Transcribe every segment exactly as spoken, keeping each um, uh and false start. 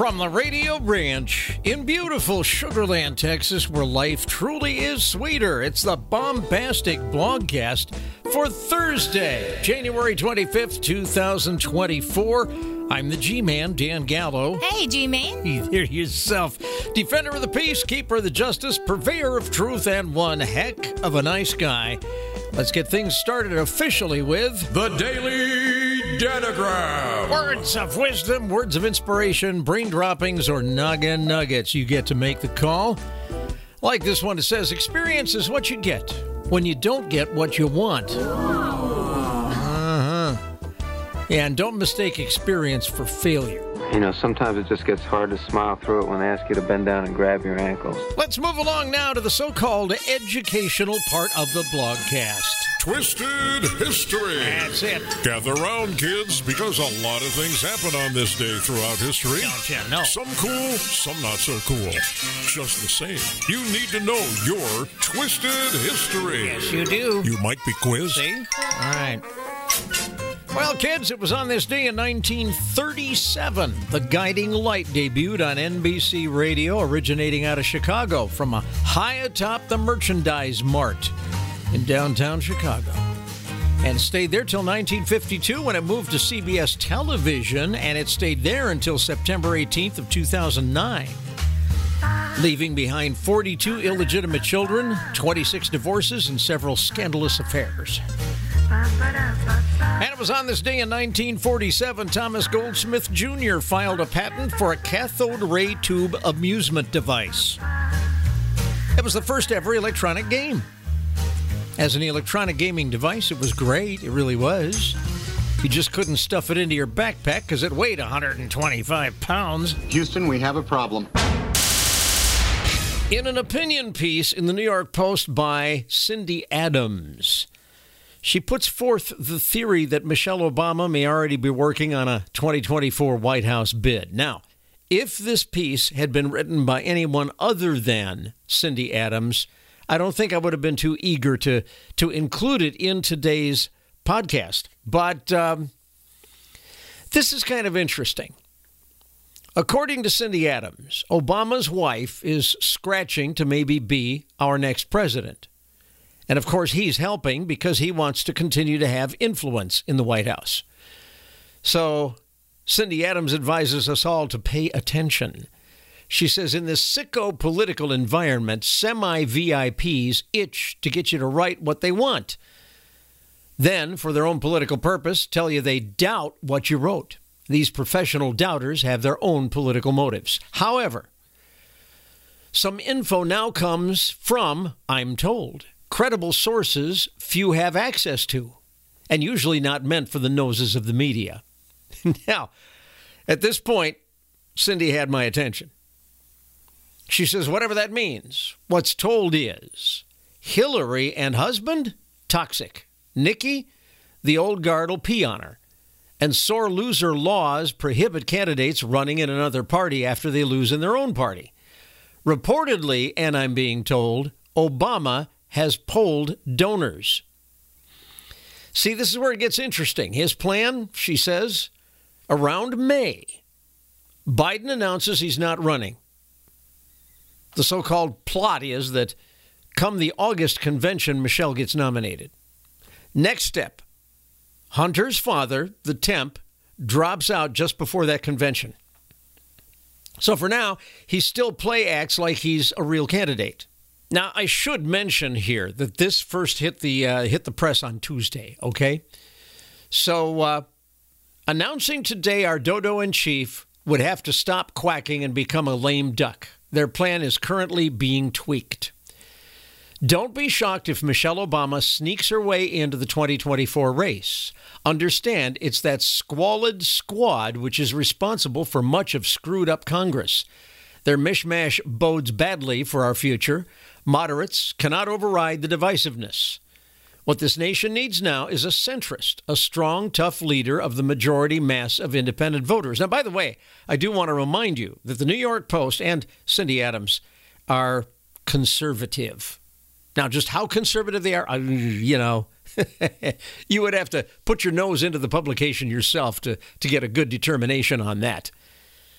From the Radio Ranch in beautiful Sugar Land, Texas, where life truly is sweeter, it's the Bombastic Blogcast for Thursday, January twenty-fifth, twenty twenty-four. I'm the G-Man, Dan Gallo. Hey, G-Man. You hear yourself. Defender of the peace, keeper of the justice, purveyor of truth, and one heck of a nice guy. Let's get things started officially with the Daily Datagram. Words of wisdom, words of inspiration, brain droppings, or noggin nuggets. You get to make the call. Like this one, it says, experience is what you get when you don't get what you want. Uh-huh. And don't mistake experience for failure. You know, sometimes it just gets hard to smile through it when they ask you to bend down and grab your ankles. Let's move along now to the so-called educational part of the blogcast. Twisted History. That's it. Gather round, kids, because a lot of things happen on this day throughout history. Don't you know? Some cool, some not so cool. Just the same, you need to know your Twisted History. Yes, you do. You might be quizzed. See? All right. Well, kids, it was on this day in nineteen thirty-seven. The Guiding Light debuted on N B C Radio, originating out of Chicago from a high atop the Merchandise Mart in downtown Chicago. And stayed there till nineteen fifty-two when it moved to C B S Television, and it stayed there until September eighteenth of two thousand nine. Leaving behind forty-two illegitimate children, twenty-six divorces, and several scandalous affairs. And it was on this day in nineteen forty-seven, Thomas Goldsmith Junior filed a patent for a cathode ray tube amusement device. It was the first ever electronic game. As an electronic gaming device, it was great. It really was. You just couldn't stuff it into your backpack because it weighed one hundred twenty-five pounds. Houston, we have a problem. In an opinion piece in the New York Post by Cindy Adams, she puts forth the theory that Michelle Obama may already be working on a twenty twenty-four White House bid. Now, if this piece had been written by anyone other than Cindy Adams, I don't think I would have been too eager to, to include it in today's podcast. But um, this is kind of interesting. According to Cindy Adams, Obama's wife is scratching to maybe be our next president. And, of course, he's helping because he wants to continue to have influence in the White House. So Cindy Adams advises us all to pay attention. She says, in this sicko political environment, semi-V I Ps itch to get you to write what they want. Then, for their own political purpose, tell you they doubt what you wrote. These professional doubters have their own political motives. However, some info now comes from, I'm told, credible sources few have access to, and usually not meant for the noses of the media. Now, at this point, Cindy had my attention. She says, whatever that means, what's told is Hillary and husband, toxic. Nikki, the old guard will pee on her. And sore loser laws prohibit candidates running in another party after they lose in their own party. Reportedly, and I'm being told, Obama has polled donors. See, this is where it gets interesting. His plan, she says, around May, Biden announces he's not running. The so-called plot is that come the August convention, Michelle gets nominated. Next step, Hunter's father, the temp, drops out just before that convention. So for now, he still play acts like he's a real candidate. Now, I should mention here that this first hit the uh, hit the press on Tuesday, okay? So uh, announcing today our dodo-in-chief would have to stop quacking and become a lame duck. Their plan is currently being tweaked. Don't be shocked if Michelle Obama sneaks her way into the twenty twenty-four race. Understand, it's that squalid squad which is responsible for much of screwed-up Congress. Their mishmash bodes badly for our future. Moderates cannot override the divisiveness. What this nation needs now is a centrist, a strong, tough leader of the majority mass of independent voters. Now, by the way, I do want to remind you that the New York Post and Cindy Adams are conservative. Now, just how conservative they are, you know, you would have to put your nose into the publication yourself to, to get a good determination on that.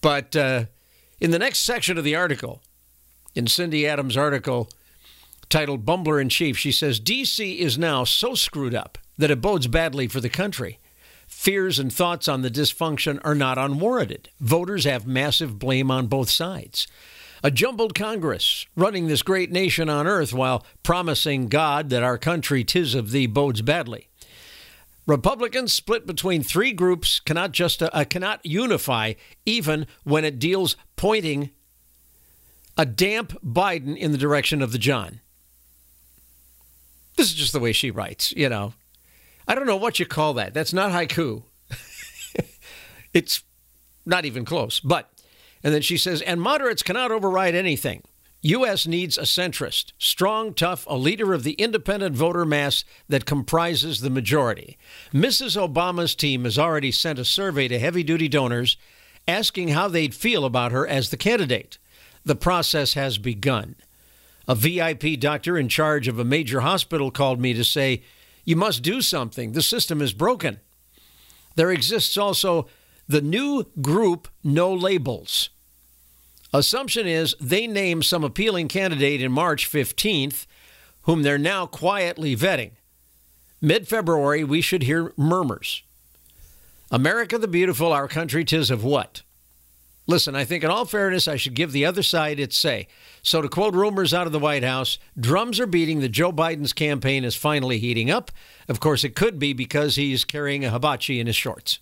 But uh, in the next section of the article, in Cindy Adams' article titled Bumbler in Chief, she says, D C is now so screwed up that it bodes badly for the country. Fears and thoughts on the dysfunction are not unwarranted. Voters have massive blame on both sides. A jumbled Congress running this great nation on earth while promising God that our country 'tis of thee bodes badly. Republicans split between three groups cannot just uh, cannot unify even when it deals pointing a damp Biden in the direction of the John. This is just the way she writes, you know. I don't know what you call that. That's not haiku. It's not even close. But, and then she says, and moderates cannot override anything. U S needs a centrist, strong, tough, a leader of the independent voter mass that comprises the majority. Missus Obama's team has already sent a survey to heavy-duty donors asking how they'd feel about her as the candidate. The process has begun. A V I P doctor in charge of a major hospital called me to say, you must do something. The system is broken. There exists also the new group No Labels. Assumption is they name some appealing candidate in March fifteenth, whom they're now quietly vetting. Mid-February, we should hear murmurs. America the beautiful, our country 'tis of what? Listen, I think in all fairness, I should give the other side its say. So to quote rumors out of the White House, drums are beating that Joe Biden's campaign is finally heating up. Of course, it could be because he's carrying a hibachi in his shorts.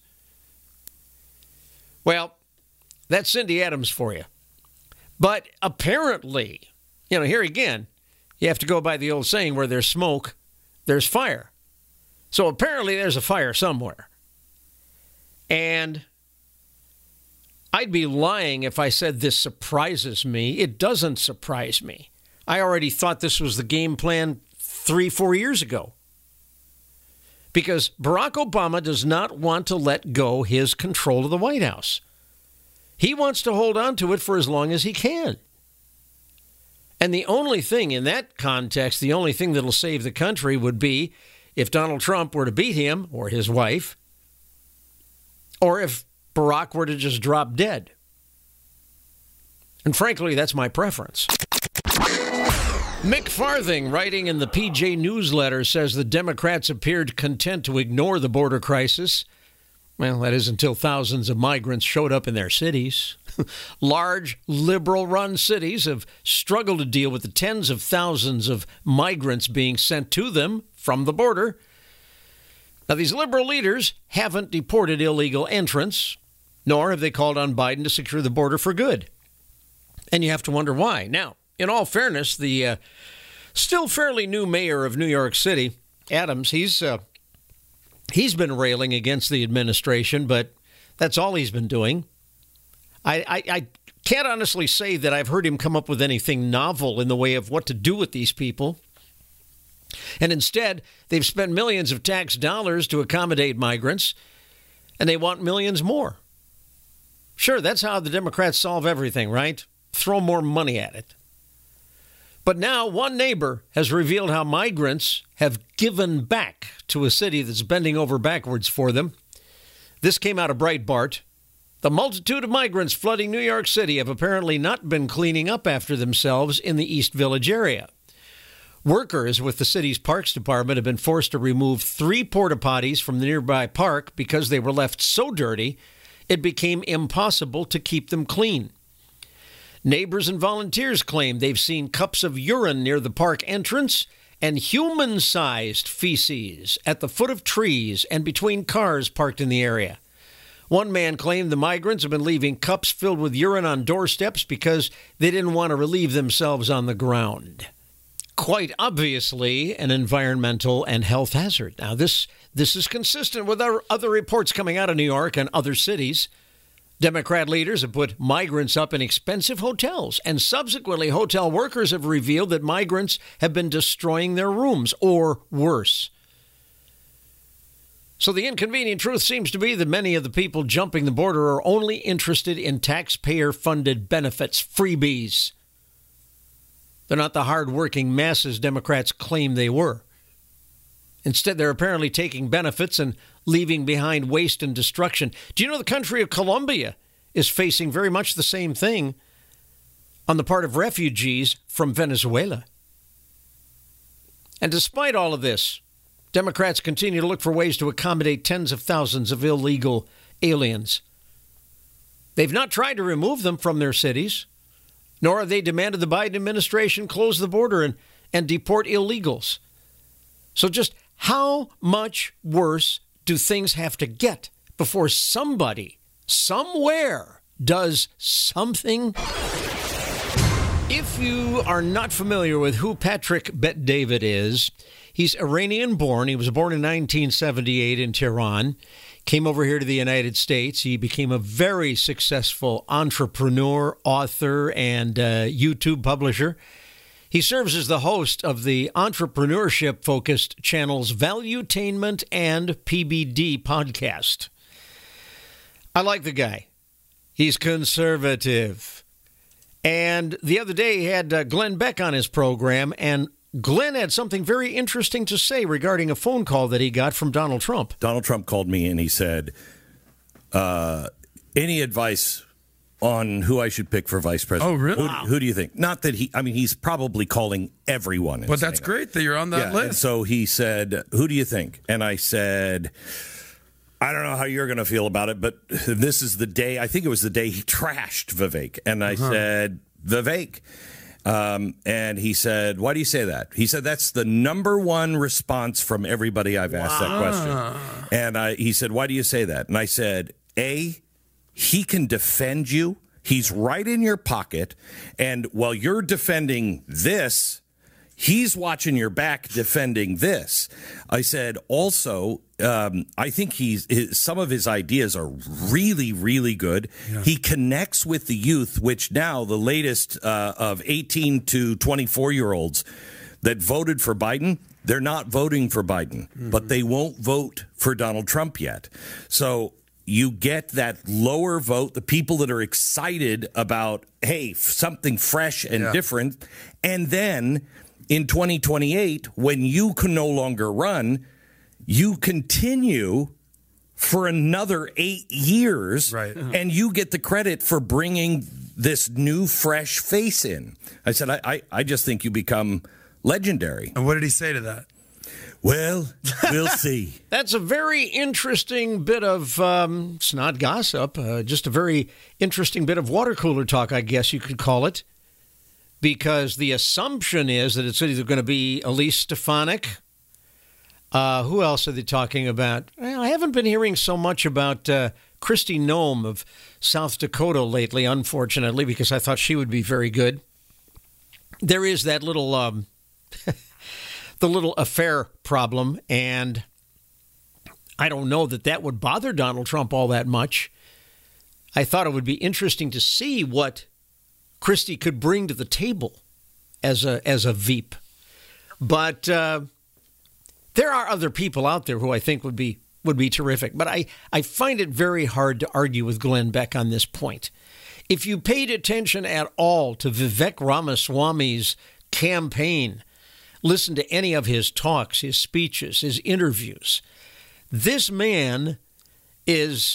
Well, that's Cindy Adams for you. But apparently, you know, here again, you have to go by the old saying, where there's smoke, there's fire. So apparently there's a fire somewhere. And I'd be lying if I said this surprises me. It doesn't surprise me. I already thought this was the game plan three, four years ago. Because Barack Obama does not want to let go his control of the White House. He wants to hold on to it for as long as he can. And the only thing in that context, the only thing that'll save the country would be if Donald Trump were to beat him or his wife, or if Barack were to just drop dead. And frankly, that's my preference. Mick Farthing, writing in the P J newsletter, says the Democrats appeared content to ignore the border crisis. Well, that is until thousands of migrants showed up in their cities. Large, liberal-run cities have struggled to deal with the tens of thousands of migrants being sent to them from the border. Now, these liberal leaders haven't deported illegal entrants, nor have they called on Biden to secure the border for good. And you have to wonder why. Now, in all fairness, the uh, still fairly new mayor of New York City, Adams, he's uh, he's been railing against the administration, but that's all he's been doing. I, I, I can't honestly say that I've heard him come up with anything novel in the way of what to do with these people. And instead, they've spent millions of tax dollars to accommodate migrants, and they want millions more. Sure, that's how the Democrats solve everything, right? Throw more money at it. But now one neighbor has revealed how migrants have given back to a city that's bending over backwards for them. This came out of Breitbart. The multitude of migrants flooding New York City have apparently not been cleaning up after themselves in the East Village area. Workers with the city's parks department have been forced to remove three porta potties from the nearby park because they were left so dirty it became impossible to keep them clean. Neighbors and volunteers claim they've seen cups of urine near the park entrance and human-sized feces at the foot of trees and between cars parked in the area. One man claimed the migrants have been leaving cups filled with urine on doorsteps because they didn't want to relieve themselves on the ground. Quite obviously an environmental and health hazard. Now, this this is consistent with our other reports coming out of New York and other cities. Democrat leaders have put migrants up in expensive hotels, and subsequently hotel workers have revealed that migrants have been destroying their rooms, or worse. So the inconvenient truth seems to be that many of the people jumping the border are only interested in taxpayer-funded benefits, freebies. They're not the hard-working masses Democrats claim they were. Instead, they're apparently taking benefits and leaving behind waste and destruction. Do you know the country of Colombia is facing very much the same thing on the part of refugees from Venezuela. And despite all of this, Democrats continue to look for ways to accommodate tens of thousands of illegal aliens. They've not tried to remove them from their cities, nor have they demanded the Biden administration close the border and, and deport illegals. So just how much worse do things have to get before somebody, somewhere, does something? If you are not familiar with who Patrick Bet-David is, he's Iranian-born. He was born in nineteen seventy-eight in Tehran. Came over here to the United States. He became a very successful entrepreneur, author, and uh, YouTube publisher. He serves as the host of the entrepreneurship-focused channels Valuetainment and P B D podcast. I like the guy. He's conservative. And the other day he had uh, Glenn Beck on his program, and Glenn had something very interesting to say regarding a phone call that he got from Donald Trump. Donald Trump called me and he said, uh, any advice on who I should pick for vice president? Oh, really? Who, Wow. who do you think? Not that he, I mean, he's probably calling everyone. But that's great that you're on that yeah, list. And so he said, who do you think? And I said, I don't know how you're going to feel about it, but this is the day, I think it was the day he trashed Vivek. And I uh-huh. said, Vivek. Um, and he said, why do you say that? He said, that's the number one response from everybody I've asked wow. that question. And I, he said, why do you say that? And I said, A, he can defend you. He's right in your pocket. And while you're defending this, he's watching your back defending this. I said, also, um, I think he's his, some of his ideas are really, really good. Yeah. He connects with the youth, which now the latest uh, of eighteen to twenty-four year olds that voted for Biden, they're not voting for Biden, mm-hmm. but they won't vote for Donald Trump yet. So you get that lower vote, the people that are excited about, hey, something fresh and yeah. different. And then in twenty twenty-eight, when you can no longer run, you continue for another eight years, right. and you get the credit for bringing this new, fresh face in. I said, I, I, I just think you become legendary. And what did he say to that? Well, we'll see. That's a very interesting bit of, um, it's not gossip, uh, just a very interesting bit of water cooler talk, I guess you could call it. Because the assumption is that it's either going to be Elise Stefanik. Uh, who else are they talking about? Well, I haven't been hearing so much about uh, Kristi Noem of South Dakota lately, unfortunately, because I thought she would be very good. There is that little, um, the little affair problem, and I don't know that that would bother Donald Trump all that much. I thought it would be interesting to see what Kristi could bring to the table as a as a Veep. But uh, there are other people out there who I think would be would be terrific. But I, I find it very hard to argue with Glenn Beck on this point. If you paid attention at all to Vivek Ramaswamy's campaign, listen to any of his talks, his speeches, his interviews, this man is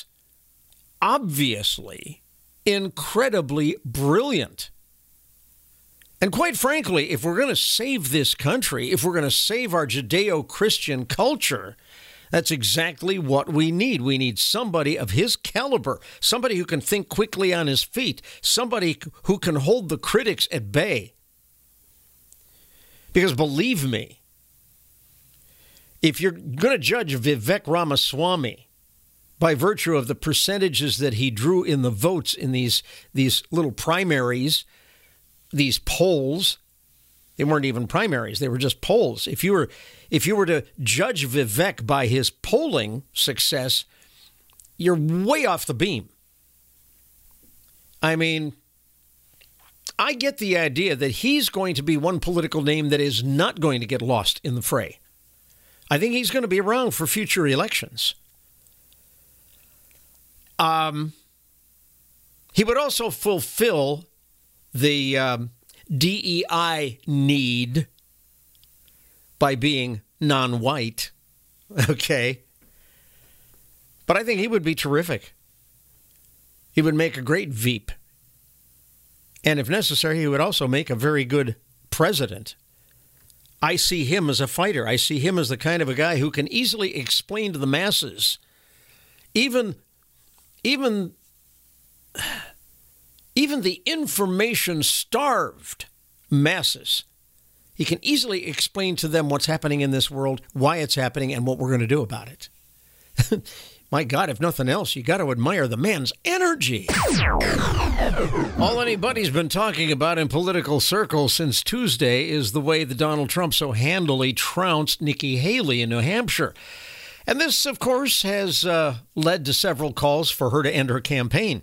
obviously incredibly brilliant. And quite frankly, if we're going to save this country, if we're going to save our Judeo-Christian culture, that's exactly what we need. We need somebody of his caliber, somebody who can think quickly on his feet, somebody who can hold the critics at bay. Because believe me, if you're going to judge Vivek Ramaswamy by virtue of the percentages that he drew in the votes in these these little primaries, these polls, they weren't even primaries, they were just polls. If you were if you were to judge Vivek by his polling success, you're way off the beam. I mean, I get the idea that he's going to be one political name that is not going to get lost in the fray. I think he's going to be around for future elections. Um, he would also fulfill the um, D E I need by being non-white, okay? But I think he would be terrific. He would make a great Veep. And if necessary, he would also make a very good president. I see him as a fighter. I see him as the kind of a guy who can easily explain to the masses, even, even, even the information-starved masses. He can easily explain to them what's happening in this world, why it's happening, and what we're going to do about it. My God, if nothing else, you got to admire the man's energy. All anybody's been talking about in political circles since Tuesday is the way that Donald Trump so handily trounced Nikki Haley in New Hampshire. And this, of course, has uh, led to several calls for her to end her campaign.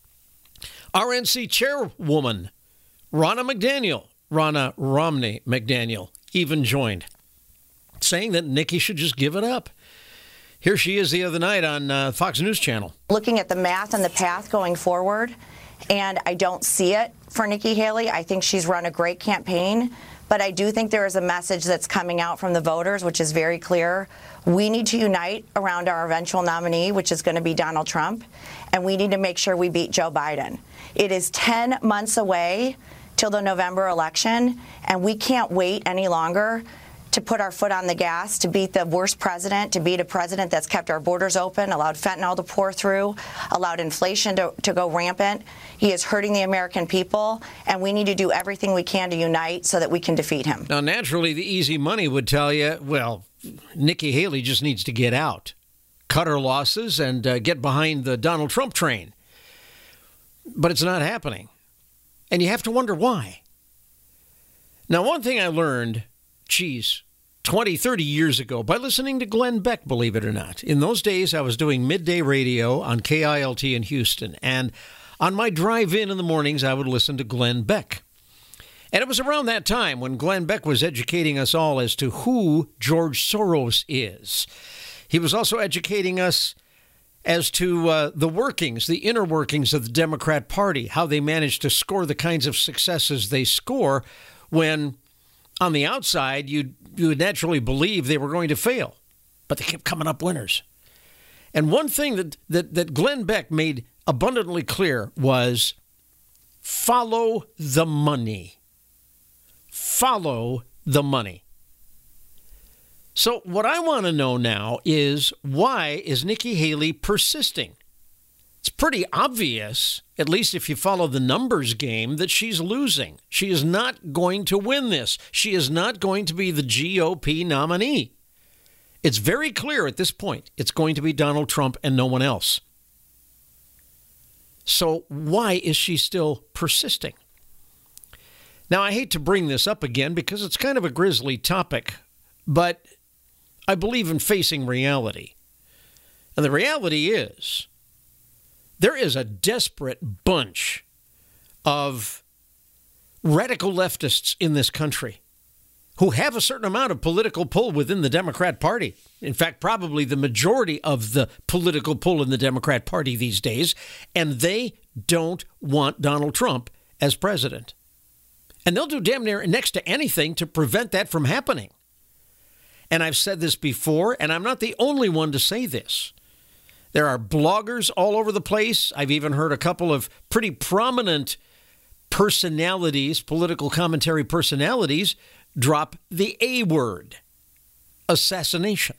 R N C chairwoman Ronna McDaniel, Ronna Romney McDaniel, even joined, saying that Nikki should just give it up. Here she is the other night on uh, Fox News Channel. Looking at the math and the path going forward, and I don't see it for Nikki Haley. I think she's run a great campaign, but I do think there is a message that's coming out from the voters, which is very clear. We need to unite around our eventual nominee, which is going to be Donald Trump, and we need to make sure we beat Joe Biden. It is ten months away till the November election, and we can't wait any longer to put our foot on the gas, to beat the worst president, to beat a president that's kept our borders open, allowed fentanyl to pour through, allowed inflation to, to go rampant. He is hurting the American people, and we need to do everything we can to unite so that we can defeat him. Now, naturally, the easy money would tell you, well, Nikki Haley just needs to get out, cut her losses, and uh, get behind the Donald Trump train. But it's not happening. And you have to wonder why. Now, one thing I learned, geez, twenty, thirty years ago by listening to Glenn Beck, believe it or not. In those days, I was doing midday radio on K I L T in Houston. And on my drive-in in the mornings, I would listen to Glenn Beck. And it was around that time when Glenn Beck was educating us all as to who George Soros is. He was also educating us as to uh, the workings, the inner workings of the Democrat Party, how they managed to score the kinds of successes they score when on the outside, you'd, you would naturally believe they were going to fail, but they kept coming up winners. And one thing that, that, that Glenn Beck made abundantly clear was follow the money. Follow the money. So what I want to know now is, why is Nikki Haley persisting? It's pretty obvious, at least if you follow the numbers game, that she's losing. She is not going to win this. She is not going to be the G O P nominee. It's very clear at this point. It's going to be Donald Trump and no one else. So why is she still persisting? Now, I hate to bring this up again because it's kind of a grisly topic, but I believe in facing reality. And the reality is, there is a desperate bunch of radical leftists in this country who have a certain amount of political pull within the Democrat Party. In fact, probably the majority of the political pull in the Democrat Party these days, and they don't want Donald Trump as president. And they'll do damn near next to anything to prevent that from happening. And I've said this before, and I'm not the only one to say this. There are bloggers all over the place. I've even heard a couple of pretty prominent personalities, political commentary personalities, drop the A word, assassination.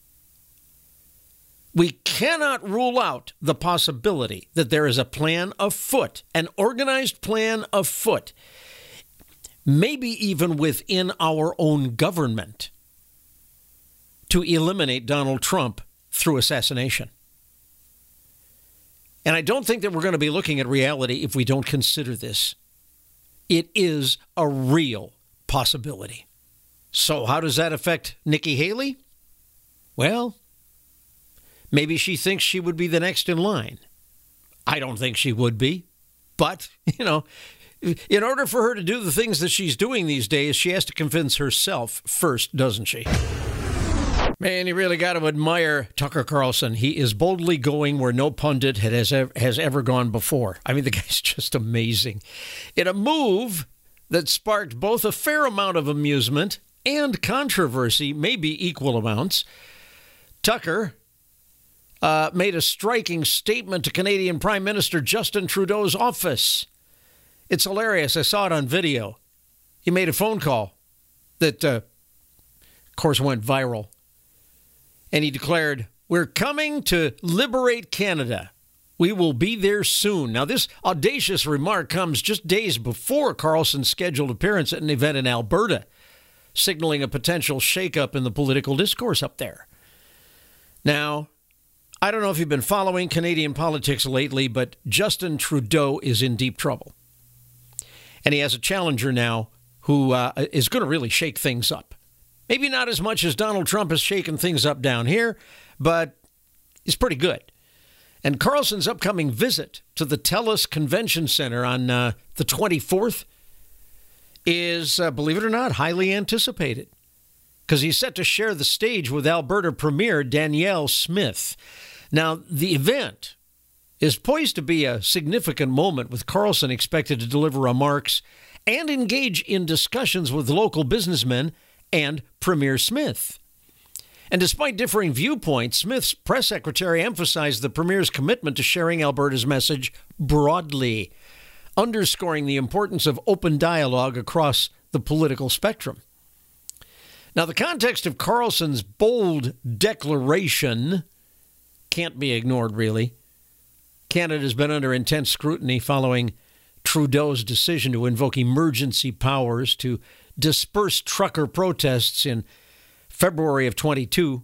We cannot rule out the possibility that there is a plan afoot, an organized plan afoot, maybe even within our own government, to eliminate Donald Trump through assassination. And I don't think that we're going to be looking at reality if we don't consider this. It is a real possibility. So how does that affect Nikki Haley? Well, maybe she thinks she would be the next in line. I don't think she would be. But, you know, in order for her to do the things that she's doing these days, she has to convince herself first, doesn't she? Man, you really got to admire Tucker Carlson. He is boldly going where no pundit has ever, has ever gone before. I mean, the guy's just amazing. In a move that sparked both a fair amount of amusement and controversy, maybe equal amounts, Tucker uh, made a striking statement to Canadian Prime Minister Justin Trudeau's office. It's hilarious. I saw it on video. He made a phone call that, uh, of course, went viral. And he declared, "We're coming to liberate Canada. We will be there soon." Now, this audacious remark comes just days before Carlson's scheduled appearance at an event in Alberta, signaling a potential shakeup in the political discourse up there. Now, I don't know if you've been following Canadian politics lately, but Justin Trudeau is in deep trouble. And he has a challenger now who uh, is going to really shake things up. Maybe not as much as Donald Trump has shaken things up down here, but he's pretty good. And Carlson's upcoming visit to the TELUS Convention Center on uh, the twenty-fourth is, uh, believe it or not, highly anticipated, because he's set to share the stage with Alberta Premier Danielle Smith. Now, the event is poised to be a significant moment, with Carlson expected to deliver remarks and engage in discussions with local businessmen and Premier Smith. And despite differing viewpoints, Smith's press secretary emphasized the Premier's commitment to sharing Alberta's message broadly, underscoring the importance of open dialogue across the political spectrum. Now, the context of Carlson's bold declaration can't be ignored, really. Canada's been under intense scrutiny following Trudeau's decision to invoke emergency powers to disperse trucker protests in February of twenty-two.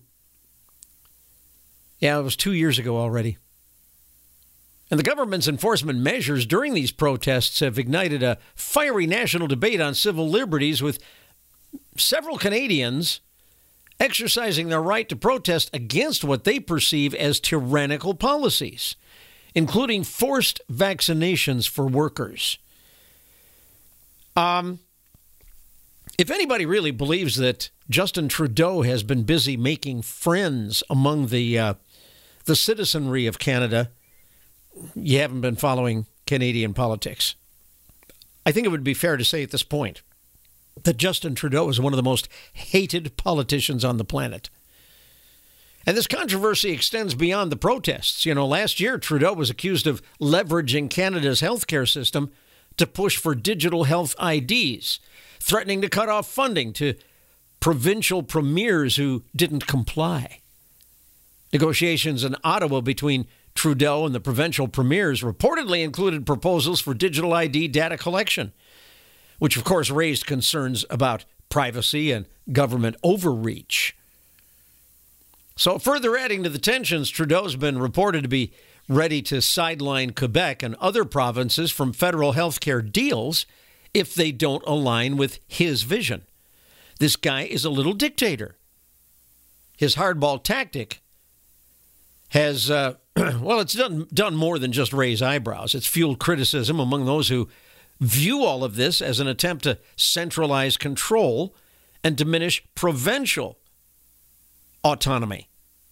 Yeah, it was two years ago already. And the government's enforcement measures during these protests have ignited a fiery national debate on civil liberties, with several Canadians exercising their right to protest against what they perceive as tyrannical policies, including forced vaccinations for workers. Um, if anybody really believes that Justin Trudeau has been busy making friends among the uh, the citizenry of Canada, you haven't been following Canadian politics. I think it would be fair to say at this point that Justin Trudeau is one of the most hated politicians on the planet. And this controversy extends beyond the protests. You know, last year, Trudeau was accused of leveraging Canada's healthcare system to push for digital health I Ds, threatening to cut off funding to provincial premiers who didn't comply. Negotiations in Ottawa between Trudeau and the provincial premiers reportedly included proposals for digital I D data collection, which of course raised concerns about privacy and government overreach. So further adding to the tensions, Trudeau's been reported to be ready to sideline Quebec and other provinces from federal health care deals if they don't align with his vision. This guy is a little dictator. His hardball tactic has, uh, well, it's done, done more than just raise eyebrows. It's fueled criticism among those who view all of this as an attempt to centralize control and diminish provincial autonomy.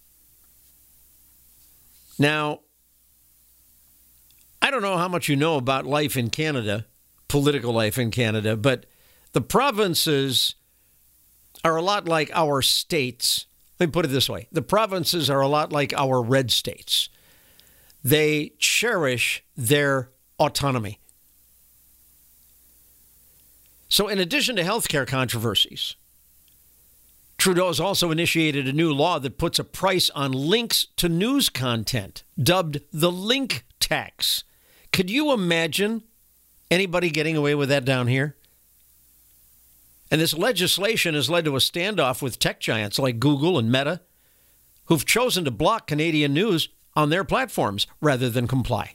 Now, I don't know how much you know about life in Canada, political life in Canada, but the provinces are a lot like our states. Let me put it this way. The provinces are a lot like our red states. They cherish their autonomy. So in addition to healthcare controversies, Trudeau has also initiated a new law that puts a price on links to news content, dubbed the link tax. Could you imagine anybody getting away with that down here? And this legislation has led to a standoff with tech giants like Google and Meta, who've chosen to block Canadian news on their platforms rather than comply.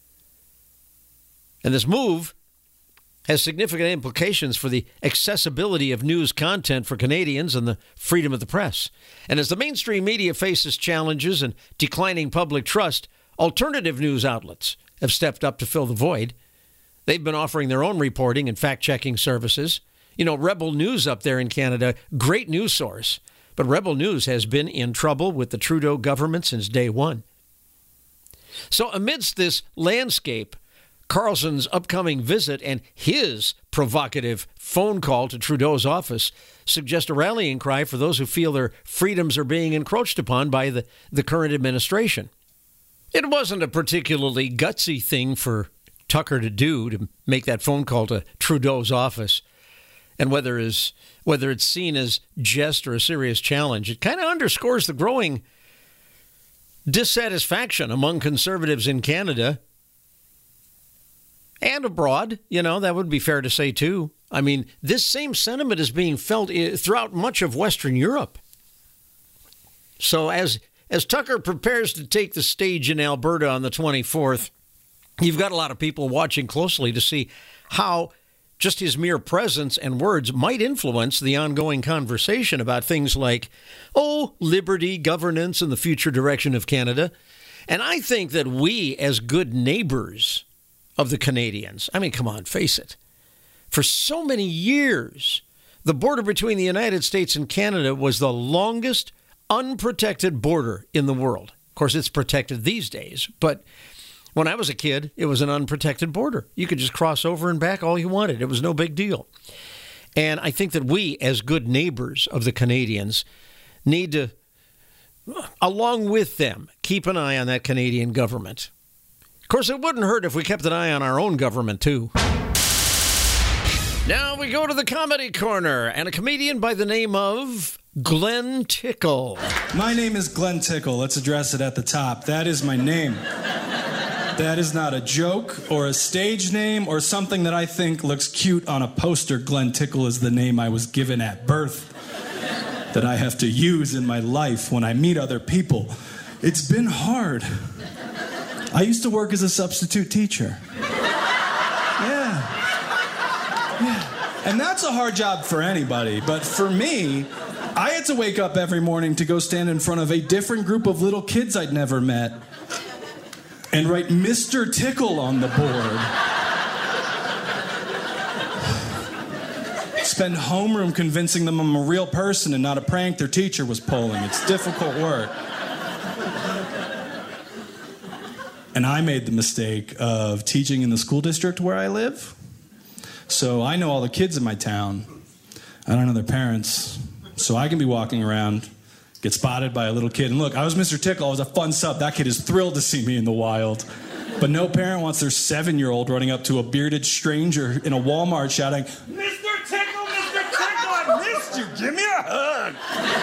And this move has significant implications for the accessibility of news content for Canadians and the freedom of the press. And as the mainstream media faces challenges and declining public trust, alternative news outlets have stepped up to fill the void. They've been offering their own reporting and fact-checking services. You know, Rebel News up there in Canada, great news source. But Rebel News has been in trouble with the Trudeau government since day one. So amidst this landscape, Carlson's upcoming visit and his provocative phone call to Trudeau's office suggest a rallying cry for those who feel their freedoms are being encroached upon by the, the current administration. It wasn't a particularly gutsy thing for Tucker to do, to make that phone call to Trudeau's office. And whether is whether it's seen as jest or a serious challenge, it kind of underscores the growing dissatisfaction among conservatives in Canada and abroad. You know, that would be fair to say, too. I mean, this same sentiment is being felt throughout much of Western Europe. So as as Tucker prepares to take the stage in Alberta on the twenty-fourth, you've got a lot of people watching closely to see how just his mere presence and words might influence the ongoing conversation about things like, oh, liberty, governance, and the future direction of Canada. And I think that we, as good neighbors of the Canadians, I mean, come on, face it, for so many years, the border between the United States and Canada was the longest unprotected border in the world. Of course, it's protected these days, but when I was a kid, it was an unprotected border. You could just cross over and back all you wanted. It was no big deal. And I think that we, as good neighbors of the Canadians, need to, along with them, keep an eye on that Canadian government. Of course, it wouldn't hurt if we kept an eye on our own government, too. Now we go to the Comedy Corner, and a comedian by the name of Glenn Tickle. My name is Glenn Tickle. Let's address it at the top. That is my name. That is not a joke or a stage name or something that I think looks cute on a poster. Glenn Tickle is the name I was given at birth that I have to use in my life when I meet other people. It's been hard. I used to work as a substitute teacher. Yeah. Yeah. And that's a hard job for anybody, but for me, I had to wake up every morning to go stand in front of a different group of little kids I'd never met and write Mister Tickle on the board. Spend homeroom convincing them I'm a real person and not a prank their teacher was pulling. It's difficult work. And I made the mistake of teaching in the school district where I live. So I know all the kids in my town. I don't know their parents. So I can be walking around, get spotted by a little kid. And look, I was Mister Tickle. I was a fun sub. That kid is thrilled to see me in the wild. But no parent wants their seven-year-old running up to a bearded stranger in a Walmart shouting, Mister Tickle, Mister Tickle, I missed you. Give me a hug.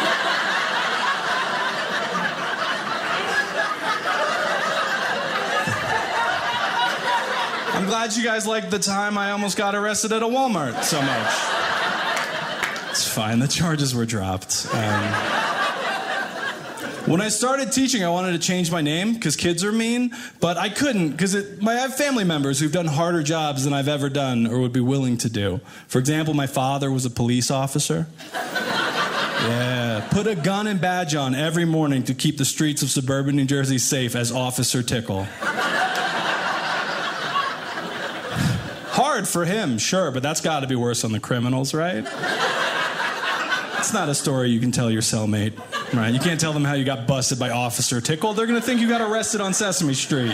I'm glad you guys liked the time I almost got arrested at a Walmart so much. It's fine. The charges were dropped. Um, when I started teaching, I wanted to change my name because kids are mean, but I couldn't because I have family members who've done harder jobs than I've ever done or would be willing to do. For example, my father was a police officer. Yeah, put a gun and badge on every morning to keep the streets of suburban New Jersey safe as Officer Tickle. Hard for him, sure, but that's got to be worse on the criminals, right? It's not a story you can tell your cellmate, right? You can't tell them how you got busted by Officer Tickle. They're going to think you got arrested on Sesame Street.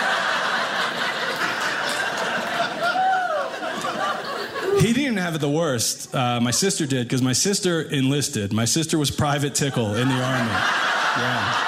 He didn't even have it the worst. Uh, my sister did, because my sister enlisted. My sister was Private Tickle in the Army. Yeah.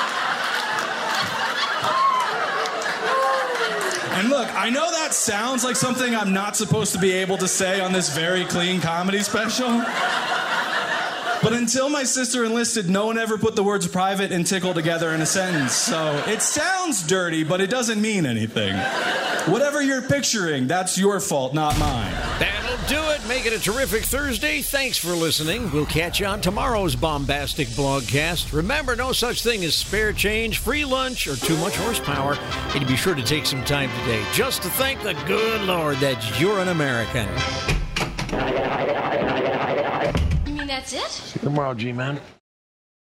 And look, I know that sounds like something I'm not supposed to be able to say on this very clean comedy special. But until my sister enlisted, no one ever put the words private and tickle together in a sentence. So it sounds dirty, but it doesn't mean anything. Whatever you're picturing, that's your fault, not mine. That'll do it. Make it a terrific Thursday. Thanks for listening. We'll catch you on tomorrow's bombastic blogcast. Remember, no such thing as spare change, free lunch, or too much horsepower. And be sure to take some time today just to thank the good Lord that you're an American. You mean that's it? See you tomorrow, G-Man.